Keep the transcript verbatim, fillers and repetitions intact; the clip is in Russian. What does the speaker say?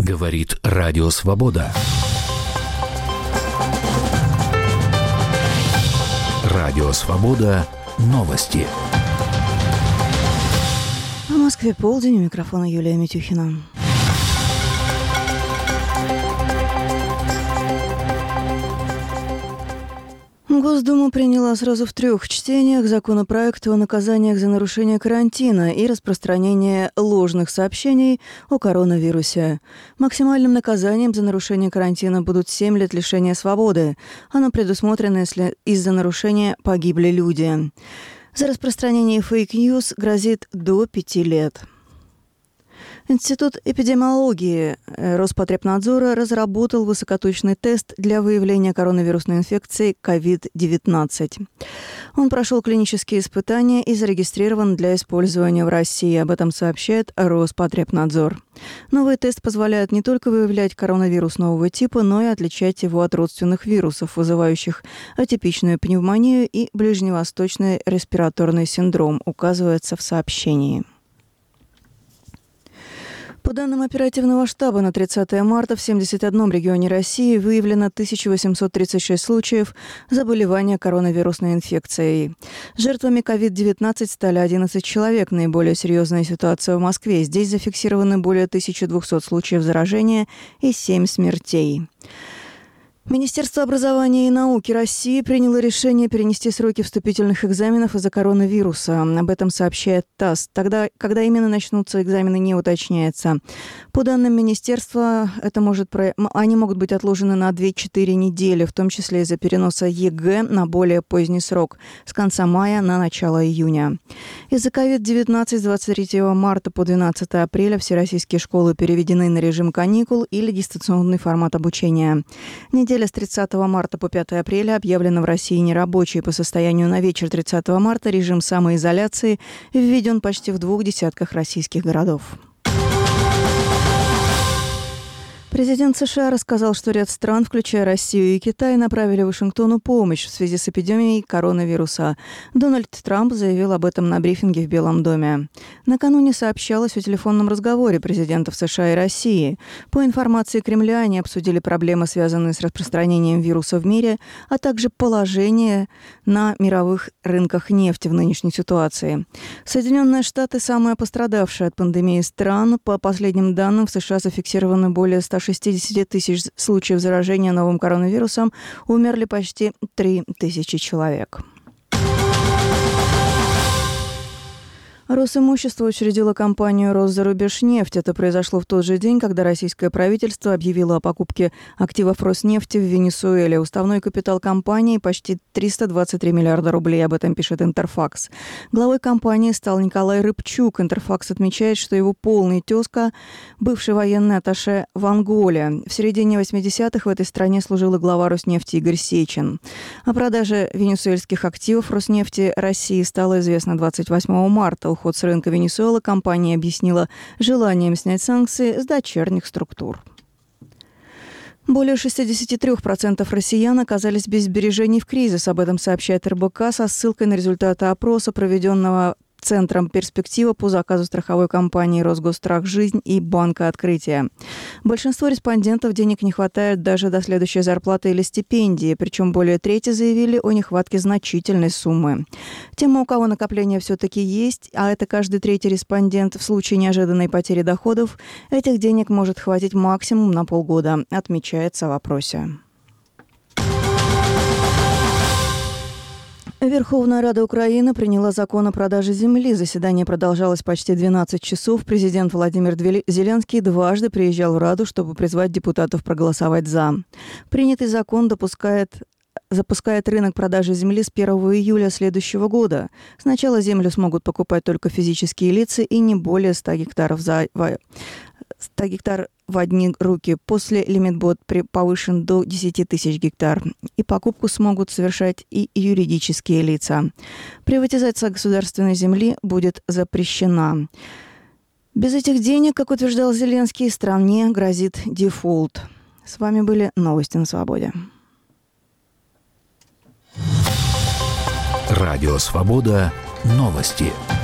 Говорит Радио Свобода. Радио Свобода. Новости. В Москве полдень. У микрофона Юлия Митюхина. Госдума приняла сразу в трех чтениях законопроект о наказаниях за нарушение карантина и распространение ложных сообщений о коронавирусе. Максимальным наказанием за нарушение карантина будут семь лет лишения свободы. Оно предусмотрено, если из-за нарушения погибли люди. За распространение фейк-ньюс грозит до пяти лет. Институт эпидемиологии Роспотребнадзора разработал высокоточный тест для выявления коронавирусной инфекции ковид девятнадцать. Он прошел клинические испытания и зарегистрирован для использования в России. Об этом сообщает Роспотребнадзор. Новый тест позволяет не только выявлять коронавирус нового типа, но и отличать его от родственных вирусов, вызывающих атипичную пневмонию и ближневосточный респираторный синдром, указывается в сообщении. По данным оперативного штаба, на тридцатое марта в семьдесят одном регионе России выявлено тысяча восемьсот тридцать шесть случаев заболевания коронавирусной инфекцией. Жертвами ковид девятнадцать стали одиннадцать человек. Наиболее серьезная ситуация в Москве. Здесь зафиксированы более тысячи двухсот случаев заражения и семь смертей. Министерство образования и науки России приняло решение перенести сроки вступительных экзаменов из-за коронавируса. Об этом сообщает ТАСС. Тогда, когда именно начнутся экзамены, не уточняется. По данным министерства, это может про... они могут быть отложены на две-четыре недели, в том числе из-за переноса ЕГЭ на более поздний срок, с конца мая на начало июня. Из-за ковид девятнадцать с двадцать третьего марта по двенадцатое апреля все российские школы переведены на режим каникул или дистанционный формат обучения. Неделя с тридцатого марта по пятое апреля объявлена в России нерабочей. По состоянию на вечер тридцатого марта режим самоизоляции введен почти в двух десятках российских городов. Президент США рассказал, что ряд стран, включая Россию и Китай, направили Вашингтону помощь в связи с эпидемией коронавируса. Дональд Трамп заявил об этом на брифинге в Белом доме. Накануне сообщалось о телефонном разговоре президентов США и России. По информации Кремля, они обсудили проблемы, связанные с распространением вируса в мире, а также положение на мировых рынках нефти в нынешней ситуации. Соединенные Штаты – самая пострадавшая от пандемии стран. По последним данным, в США зафиксировано более ста шестидесяти тысяч случаев заражения новым коронавирусом, умерли почти три тысячи человек. Росимущество учредило компанию «Росзарубежнефть». Это произошло в тот же день, когда российское правительство объявило о покупке активов Роснефти в Венесуэле. Уставной капитал компании почти триста двадцать три миллиарда рублей, об этом пишет Интерфакс. Главой компании стал Николай Рыбчук. Интерфакс отмечает, что его полный тезка – бывший военный атташе в Анголе. В середине восьмидесятых в этой стране служил и глава Роснефти Игорь Сечин. О продаже венесуэльских активов Роснефти России стало известно двадцать восьмого марта. Уход с рынка Венесуэлы компания объяснила желанием снять санкции с дочерних структур. Более шестьдесят три процента россиян оказались без сбережений в кризис. Об этом сообщает эр бэ ка со ссылкой на результаты опроса, проведенного Центром «Перспектива» по заказу страховой компании «Росгосстрах Жизнь» и Банка Открытия. Большинство респондентов денег не хватает даже до следующей зарплаты или стипендии, причем более трети заявили о нехватке значительной суммы. Тем, у кого накопления все-таки есть, а это каждый третий респондент, в случае неожиданной потери доходов, этих денег может хватить максимум на полгода, отмечается в опросе. Верховная Рада Украины приняла закон о продаже земли. Заседание продолжалось почти двенадцать часов. Президент Владимир Зеленский дважды приезжал в Раду, чтобы призвать депутатов проголосовать «за». Принятый закон допускает... запускает рынок продажи земли с первого июля следующего года. Сначала землю смогут покупать только физические лица и не более ста гектаров за... ста гектар в одни руки. После лимит будет повышен до десяти тысяч гектар. И покупку смогут совершать и юридические лица. Приватизация государственной земли будет запрещена. Без этих денег, как утверждал Зеленский, стране грозит дефолт. С вами были новости на Свободе. Радио Свобода. Новости.